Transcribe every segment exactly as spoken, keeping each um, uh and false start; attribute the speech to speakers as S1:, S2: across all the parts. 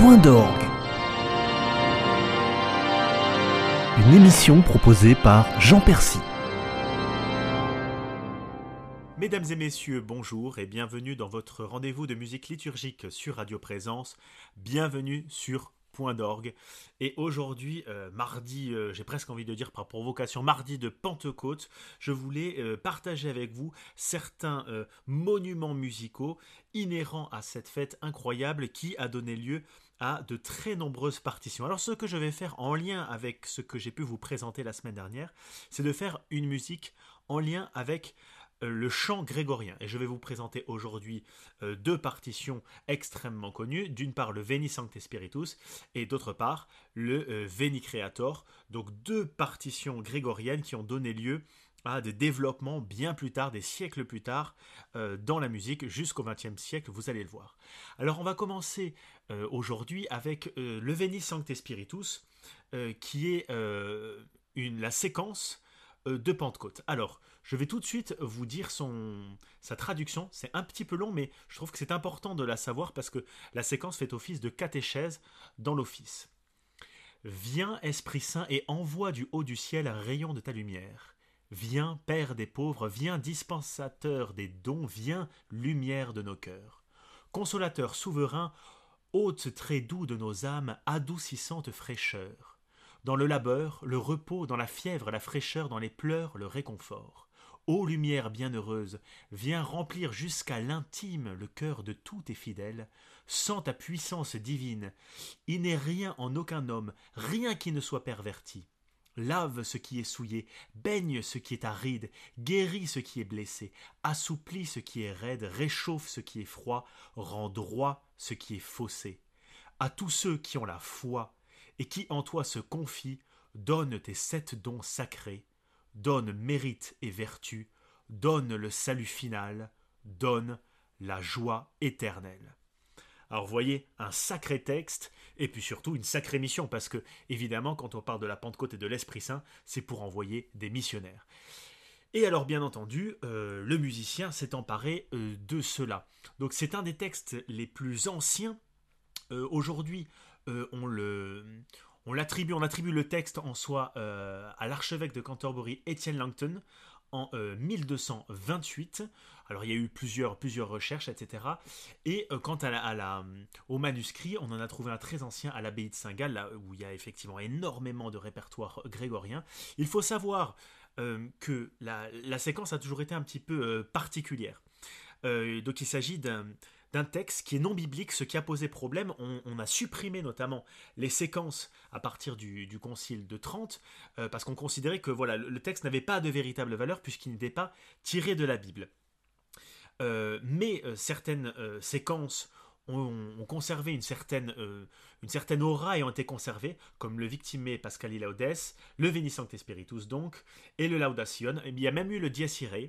S1: Point d'orgue. Une émission proposée par Jean Percy.
S2: Mesdames et messieurs, bonjour et bienvenue dans votre rendez-vous de musique liturgique sur Radio Présence. Bienvenue sur Point d'orgue. Et aujourd'hui, euh, mardi, euh, j'ai presque envie de dire par provocation, mardi de Pentecôte, je voulais euh, partager avec vous certains euh, monuments musicaux inhérents à cette fête incroyable qui a donné lieu à de très nombreuses partitions. Alors ce que je vais faire en lien avec ce que j'ai pu vous présenter la semaine dernière, c'est de faire une musique en lien avec le chant grégorien. Et je vais vous présenter aujourd'hui euh, deux partitions extrêmement connues. D'une part, le Veni Sancte Spiritus et d'autre part, le euh, Veni Creator. Donc deux partitions grégoriennes qui ont donné lieu à des développements bien plus tard, des siècles plus tard, euh, dans la musique, jusqu'au vingtième siècle, vous allez le voir. Alors on va commencer euh, aujourd'hui avec euh, le Veni Sancte Spiritus, euh, qui est euh, une, la séquence euh, de Pentecôte. Alors, je vais tout de suite vous dire son, sa traduction. C'est un petit peu long, mais je trouve que c'est important de la savoir parce que la séquence fait office de catéchèse dans l'office. Viens, Esprit Saint, et envoie du haut du ciel un rayon de ta lumière. Viens, Père des pauvres, viens, dispensateur des dons, viens, lumière de nos cœurs. Consolateur souverain, hôte très doux de nos âmes, adoucissante fraîcheur. Dans le labeur, le repos, dans la fièvre, la fraîcheur, dans les pleurs, le réconfort. Ô lumière bienheureuse, viens remplir jusqu'à l'intime le cœur de tous tes fidèles. Sens ta puissance divine. Il n'est rien en aucun homme, rien qui ne soit perverti. Lave ce qui est souillé, baigne ce qui est aride, guéris ce qui est blessé, assouplis ce qui est raide, réchauffe ce qui est froid, rend droit ce qui est faussé. À tous ceux qui ont la foi et qui en toi se confient, donne tes sept dons sacrés, donne mérite et vertu, donne le salut final, donne la joie éternelle. Alors vous voyez, un sacré texte, et puis surtout une sacrée mission, parce que évidemment quand on parle de la Pentecôte et de l'Esprit Saint, c'est pour envoyer des missionnaires. Et alors bien entendu, euh, le musicien s'est emparé euh, de cela. Donc c'est un des textes les plus anciens. Euh, aujourd'hui, euh, on le... On l'attribue, on attribue le texte en soi euh, à l'archevêque de Canterbury, Étienne Langton, en euh, mille deux cent vingt-huit. Alors il y a eu plusieurs, plusieurs recherches, et cetera. Et euh, quant à la, à la, au manuscrit, on en a trouvé un très ancien à l'abbaye de Saint-Gall, là où il y a effectivement énormément de répertoire grégorien. Il faut savoir euh, que la, la séquence a toujours été un petit peu euh, particulière. Euh, donc il s'agit d'un... d'un texte qui est non biblique, ce qui a posé problème. On, on a supprimé notamment les séquences à partir du, du concile de Trente, euh, parce qu'on considérait que voilà, le, le texte n'avait pas de véritable valeur puisqu'il n'était pas tiré de la Bible. Euh, mais euh, certaines euh, séquences ont, ont conservé une certaine, euh, une certaine aura et ont été conservées, comme le Victime Pascali Laudes, le Veni Sancte Spiritus donc, et le Laudation. Il y a même eu le Dies Irae.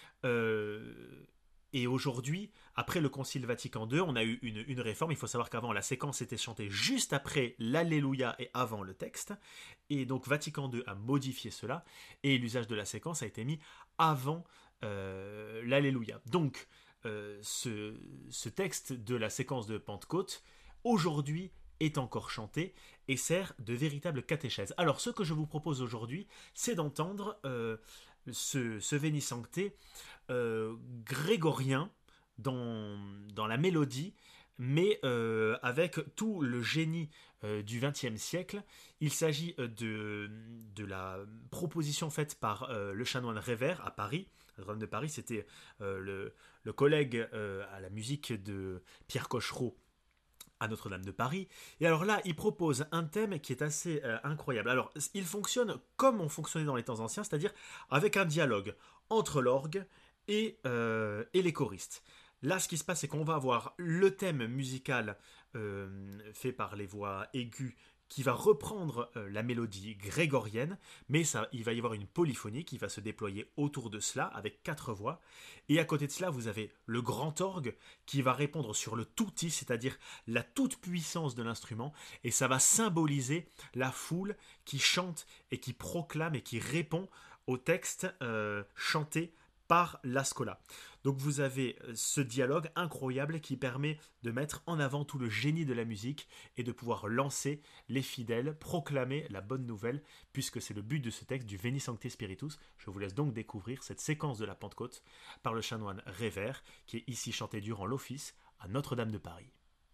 S2: Euh, Et aujourd'hui, après le Concile Vatican deux, on a eu une, une réforme. Il faut savoir qu'avant, la séquence était chantée juste après l'Alléluia et avant le texte. Et donc Vatican deux a modifié cela. Et l'usage de la séquence a été mis avant euh, l'Alléluia. Donc, euh, ce, ce texte de la séquence de Pentecôte, aujourd'hui, est encore chanté et sert de véritable catéchèse. Alors, ce que je vous propose aujourd'hui, c'est d'entendre euh, ce, ce Veni Sancte Euh, grégorien dans, dans la mélodie, mais euh, avec tout le génie euh, du vingtième siècle. Il s'agit de, de la proposition faite par euh, le chanoine Révert à Paris. Notre-Dame de Paris, c'était euh, le, le collègue euh, à la musique de Pierre Cochereau à Notre-Dame de Paris. Et alors là, il propose un thème qui est assez euh, incroyable. Alors, il fonctionne comme on fonctionnait dans les temps anciens, c'est-à-dire avec un dialogue entre l'orgue et, euh, et les choristes. Là, ce qui se passe, c'est qu'on va avoir le thème musical euh, fait par les voix aiguës qui va reprendre euh, la mélodie grégorienne, mais ça, il va y avoir une polyphonie qui va se déployer autour de cela avec quatre voix. Et à côté de cela, vous avez le grand orgue qui va répondre sur le tutti, c'est-à-dire la toute-puissance de l'instrument, et ça va symboliser la foule qui chante et qui proclame et qui répond au texte euh, chanté par la Schola. Donc vous avez ce dialogue incroyable qui permet de mettre en avant tout le génie de la musique et de pouvoir lancer les fidèles, proclamer la bonne nouvelle, puisque c'est le but de ce texte du Veni Sancte Spiritus. Je vous laisse donc découvrir cette séquence de la Pentecôte par le chanoine Révert, qui est ici chanté durant l'office à Notre-Dame de Paris.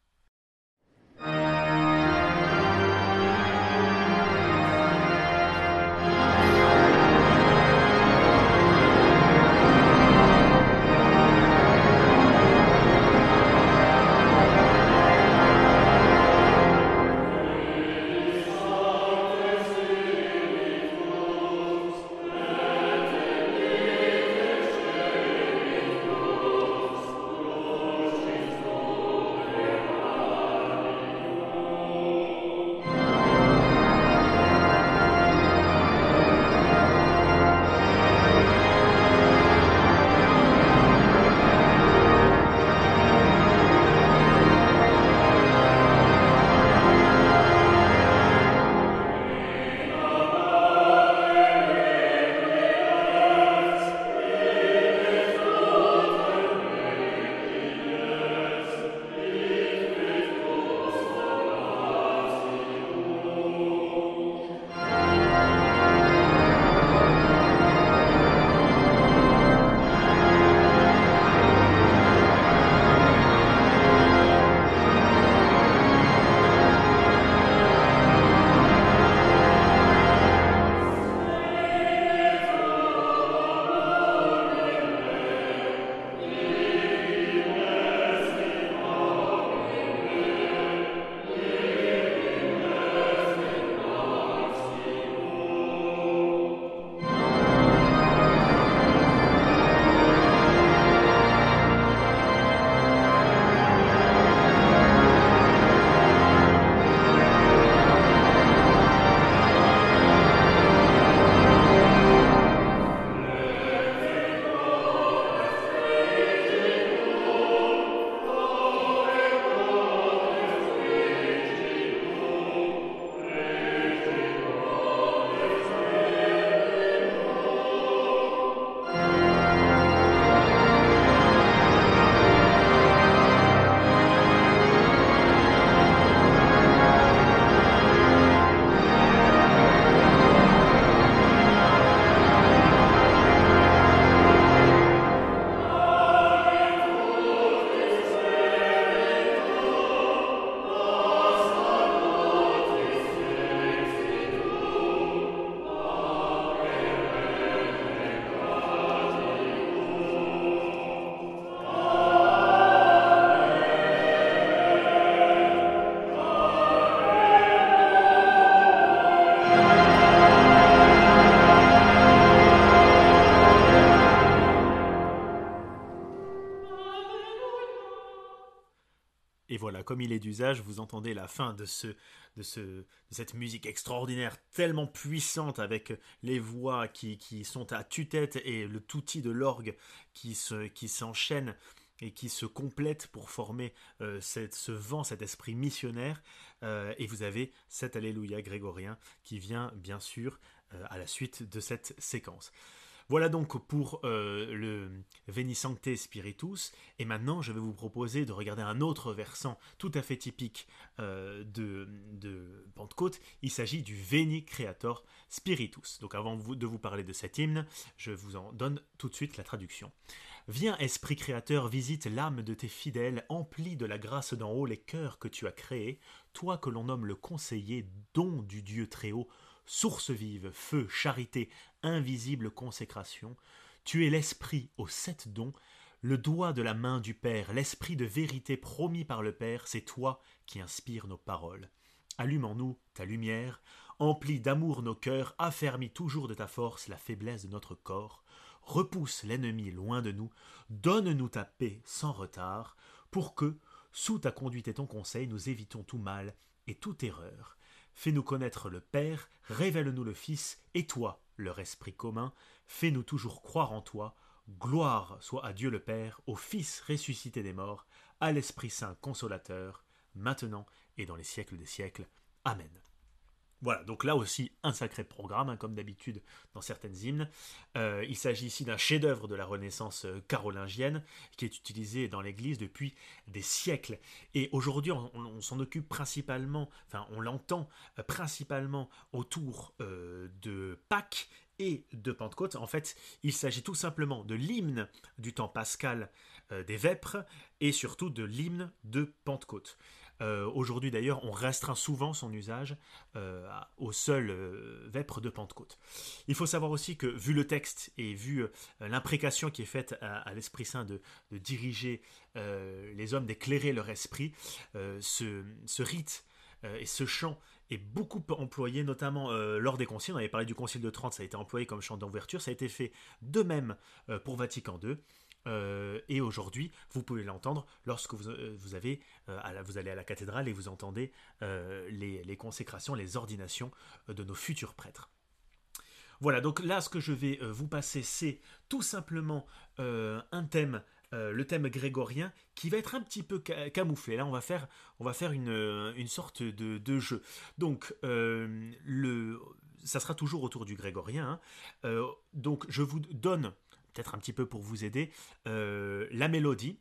S2: Et voilà, comme il est d'usage, vous entendez la fin de, ce, de, ce, de cette musique extraordinaire, tellement puissante, avec les voix qui, qui sont à tue-tête et le touti de l'orgue qui, se, qui s'enchaîne et qui se complète pour former euh, cette, ce vent, cet esprit missionnaire. Euh, et vous avez cet Alléluia grégorien qui vient, bien sûr, euh, à la suite de cette séquence. Voilà donc pour euh, le Veni Sancte Spiritus. Et maintenant, je vais vous proposer de regarder un autre versant tout à fait typique euh, de, de Pentecôte. Il s'agit du Veni Creator Spiritus. Donc avant de vous parler de cet hymne, je vous en donne tout de suite la traduction. Viens, Esprit Créateur, visite l'âme de tes fidèles, emplis de la grâce d'en haut les cœurs que tu as créés, toi que l'on nomme le conseiller, don du Dieu très haut, source vive, feu, charité, invisible consécration, tu es l'esprit aux sept dons, le doigt de la main du Père, l'esprit de vérité promis par le Père, c'est toi qui inspires nos paroles. Allume en nous ta lumière, emplis d'amour nos cœurs, affermis toujours de ta force la faiblesse de notre corps, repousse l'ennemi loin de nous, donne-nous ta paix sans retard, pour que, sous ta conduite et ton conseil, nous évitons tout mal et toute erreur. Fais-nous connaître le Père, révèle-nous le Fils, et toi, leur esprit commun, fais-nous toujours croire en toi. Gloire soit à Dieu le Père, au Fils ressuscité des morts, à l'Esprit Saint consolateur, maintenant et dans les siècles des siècles. Amen. Voilà, donc là aussi un sacré programme, hein, comme d'habitude dans certaines hymnes. Euh, il s'agit ici d'un chef-d'œuvre de la Renaissance euh, carolingienne qui est utilisé dans l'Église depuis des siècles. Et aujourd'hui, on, on- on s'en occupe principalement, enfin on l'entend euh, principalement autour euh, de Pâques et de Pentecôte. En fait, il s'agit tout simplement de l'hymne du temps pascal euh, des Vêpres et surtout de l'hymne de Pentecôte. Euh, Aujourd'hui d'ailleurs, on restreint souvent son usage euh, au seul euh, vêpres de Pentecôte. Il faut savoir aussi que, vu le texte et vu euh, l'imprécation qui est faite à, à l'Esprit Saint de, de diriger euh, les hommes, d'éclairer leur esprit, euh, ce, ce rite euh, et ce chant est beaucoup employé, notamment euh, lors des conciles. On avait parlé du concile de Trente, ça a été employé comme chant d'ouverture, ça a été fait de même euh, pour Vatican deux. Euh, et aujourd'hui, vous pouvez l'entendre lorsque vous, euh, vous, avez, euh, à la- vous allez à la cathédrale et vous entendez euh, les, les consécrations, les ordinations euh, de nos futurs prêtres. Voilà, donc là, ce que je vais euh, vous passer, c'est tout simplement euh, un thème, euh, le thème grégorien, qui va être un petit peu ca- camouflé. Là, on va faire, on va faire une, euh, une sorte de, de jeu. Donc, euh, le, ça sera toujours autour du grégorien, hein. Euh, donc, je vous donne, peut-être un petit peu pour vous aider, euh, la mélodie.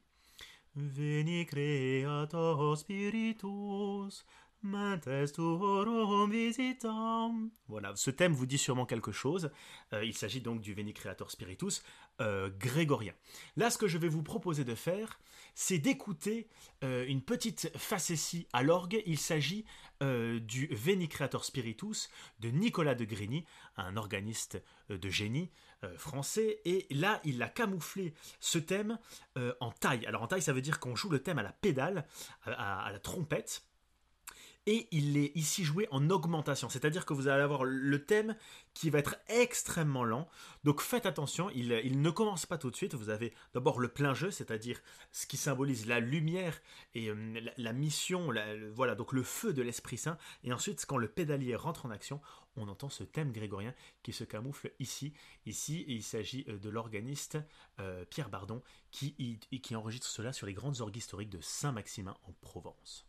S2: Veni Creator Spiritus, mentes tuorum visitam. Voilà, ce thème vous dit sûrement quelque chose. Euh, il s'agit donc du Veni Creator Spiritus euh, grégorien. Là, ce que je vais vous proposer de faire, c'est d'écouter euh, une petite facétie à l'orgue. Il s'agit euh, du Veni Creator Spiritus de Nicolas de Grigny, un organiste euh, de génie euh, français. Et là, il a camouflé ce thème euh, en taille. Alors en taille, ça veut dire qu'on joue le thème à la pédale, à, à- à la trompette. Et il est ici joué en augmentation, c'est-à-dire que vous allez avoir le thème qui va être extrêmement lent. Donc faites attention, il, il ne commence pas tout de suite. Vous avez d'abord le plein jeu, c'est-à-dire ce qui symbolise la lumière et euh, la, la mission, la- le- voilà, donc le feu de l'Esprit Saint. Et ensuite, quand le pédalier rentre en action, on entend ce thème grégorien qui se camoufle ici. Ici, il s'agit euh, de l'organiste euh, Pierre Bardon qui, y- qui enregistre cela sur les grandes orgues historiques de Saint-Maximin en Provence.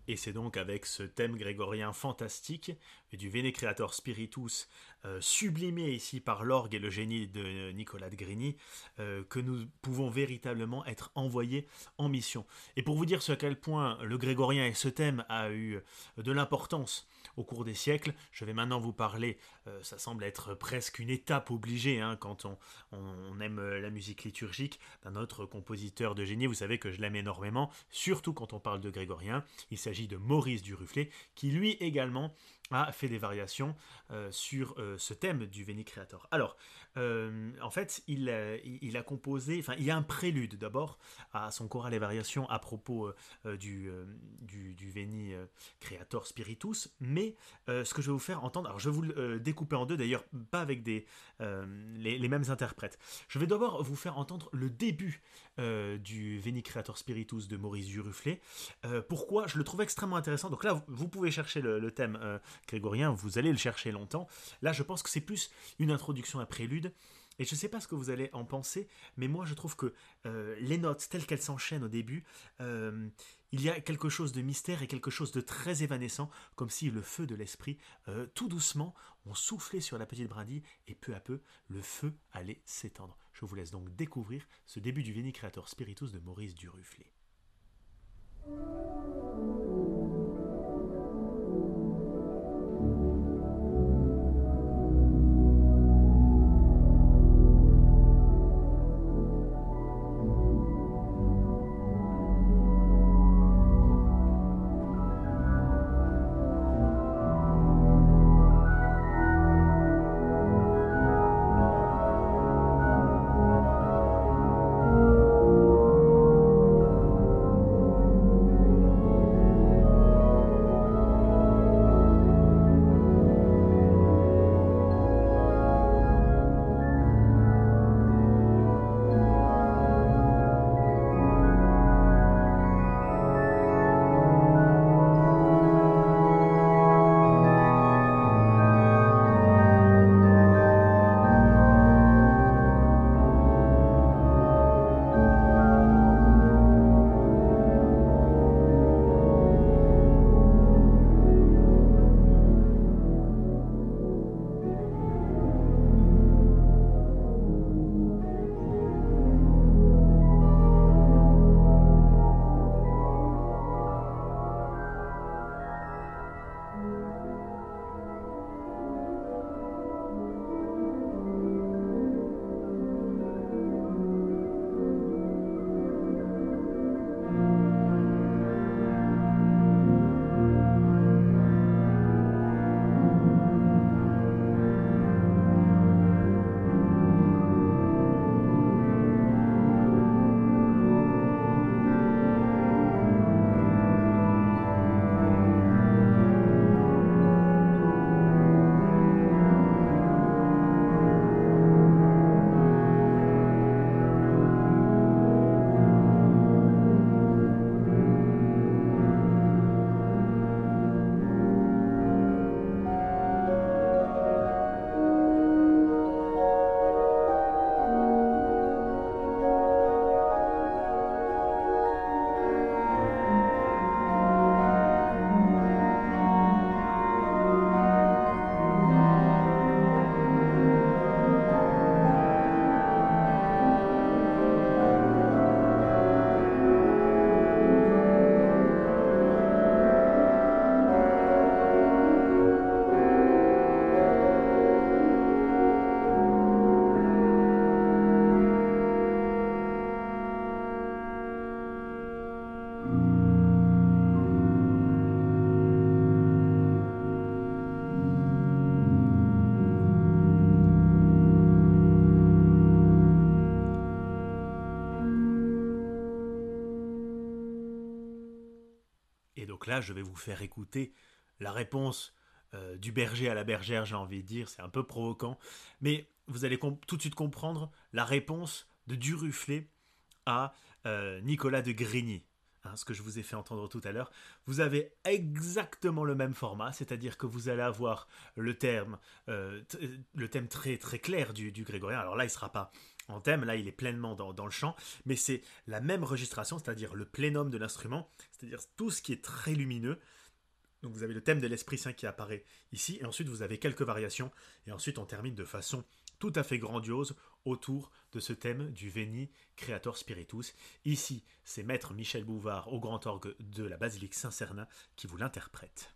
S2: Et c'est donc avec ce thème grégorien fantastique et du Veni Creator Spiritus euh, sublimé ici par l'orgue et le génie de Nicolas de Grigny euh, que nous pouvons véritablement être envoyés en mission. Et pour vous dire ce à quel point le grégorien et ce thème a eu de l'importance au cours des siècles, je vais maintenant vous parler, euh, ça semble être presque une étape obligée hein, quand on, on aime la musique liturgique, d'un autre compositeur de génie. Vous savez que je l'aime énormément, surtout quand on parle de grégorien. Il s'agit de Maurice Duruflé, qui lui également a fait des variations euh, sur euh, ce thème du Veni Creator. Alors, euh, en fait, il, euh, il a composé, enfin, il y a un prélude d'abord à son choral et variations à propos euh, du, euh, du, du Veni Creator Spiritus, mais euh, ce que je vais vous faire entendre, alors je vais vous le euh, découper en deux, d'ailleurs pas avec des, euh, les, les mêmes interprètes. Je vais d'abord vous faire entendre le début euh, du Veni Creator Spiritus de Maurice Duruflé. Euh, pourquoi? Je le trouve extrêmement intéressant. Donc là, vous, vous pouvez chercher le, le thème euh, grégorien, vous allez le chercher longtemps. Là, je pense que c'est plus une introduction à prélude. Et je ne sais pas ce que vous allez en penser, mais moi je trouve que euh, les notes telles qu'elles s'enchaînent au début, euh, il y a quelque chose de mystère et quelque chose de très évanescent, comme si le feu de l'esprit, euh, tout doucement, on soufflait sur la petite brindille et peu à peu, le feu allait s'étendre. Je vous laisse donc découvrir ce début du Veni Creator Spiritus de Maurice Duruflé. Donc là, je vais vous faire écouter la réponse euh, du berger à la bergère, j'ai envie de dire, c'est un peu provoquant, mais vous allez comp- tout de suite comprendre la réponse de Duruflé à euh, Nicolas de Grigny. Hein, ce que je vous ai fait entendre tout à l'heure, vous avez exactement le même format, c'est-à-dire que vous allez avoir le thème, euh, t- le thème très très clair du, du grégorien. Alors là, il ne sera pas en thème, là il est pleinement dans, dans le chant, mais c'est la même registration, c'est-à-dire le plénum de l'instrument, c'est-à-dire tout ce qui est très lumineux. Donc vous avez le thème de l'Esprit Saint qui apparaît ici, et ensuite vous avez quelques variations, et ensuite on termine de façon tout à fait grandiose autour de ce thème du Veni Creator Spiritus. Ici, c'est Maître Michel Bouvard au grand orgue de la basilique Saint-Cernin qui vous l'interprète.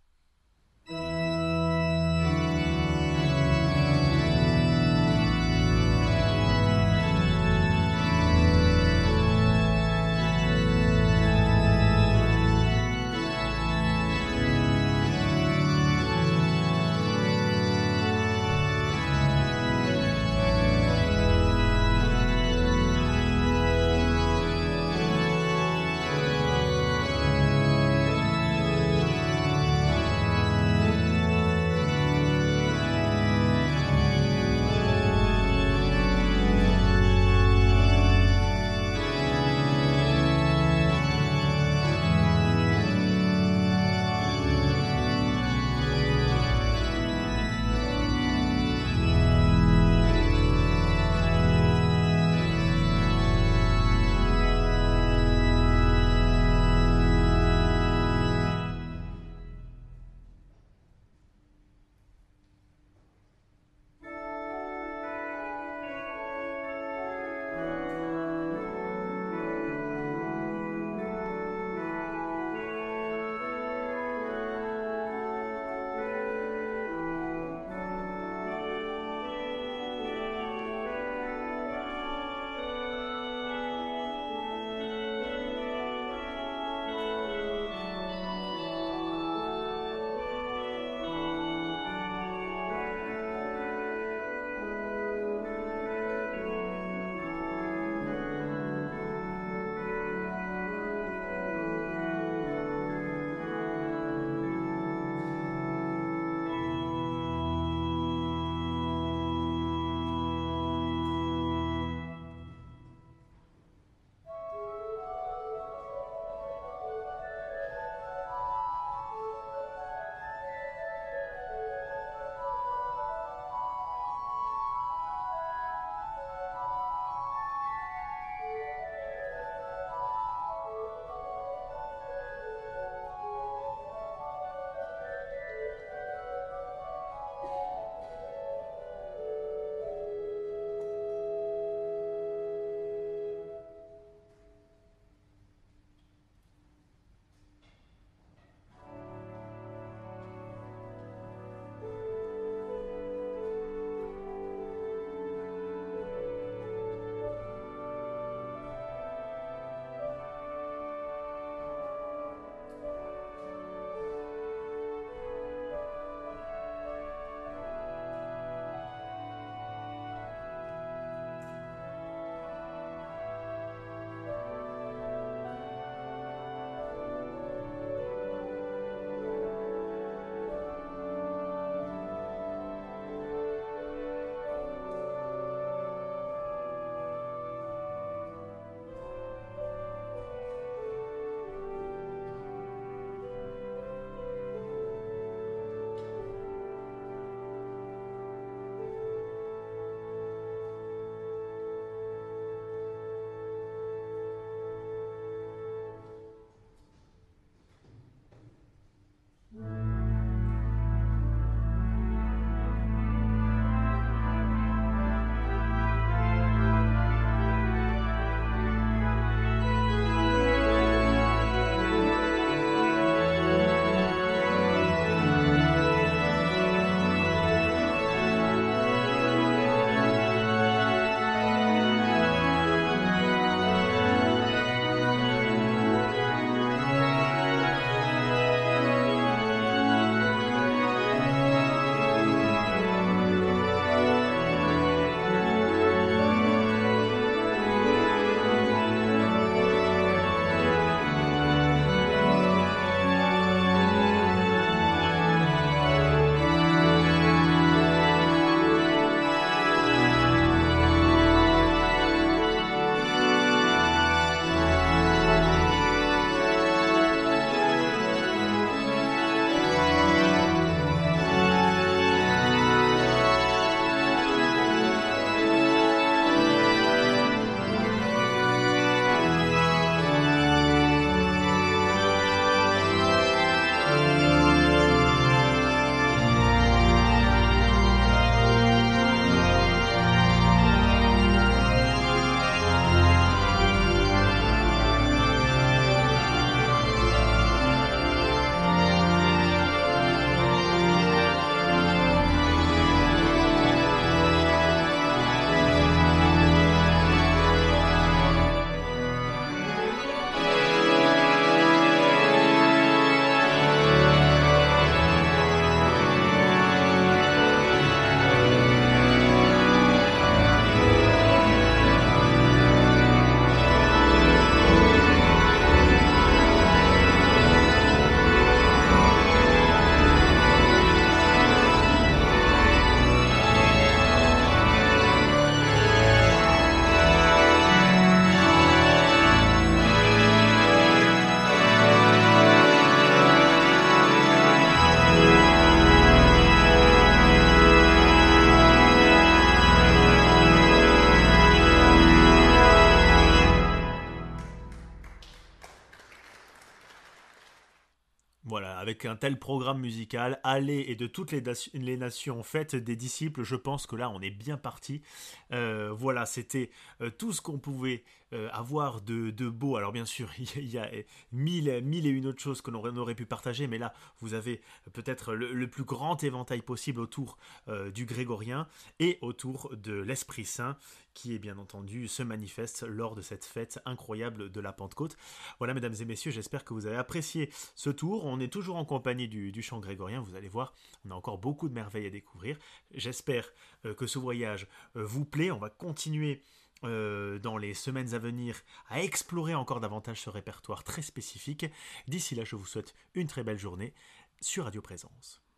S2: Voilà, avec un tel programme musical, allez, et de toutes les, les nations, faites des disciples, je pense que là on est bien parti. Euh, voilà, c'était euh, tout ce qu'on pouvait euh, avoir de, de beau. Alors bien sûr, il y, y a mille, mille et une autres choses que l'on aurait pu partager, mais là vous avez peut-être le, le plus grand éventail possible autour euh, du grégorien et autour de l'Esprit Saint, qui est bien entendu se manifeste lors de cette fête incroyable de la Pentecôte. Voilà, mesdames et messieurs, j'espère que vous avez apprécié ce tour. On est toujours en compagnie du, du chant grégorien, vous allez voir, on a encore beaucoup de merveilles à découvrir. J'espère euh, que ce voyage euh, vous plaît. On va continuer euh, dans les semaines à venir à explorer encore davantage ce répertoire très spécifique. D'ici là, je vous souhaite une très belle journée sur Radio Présence.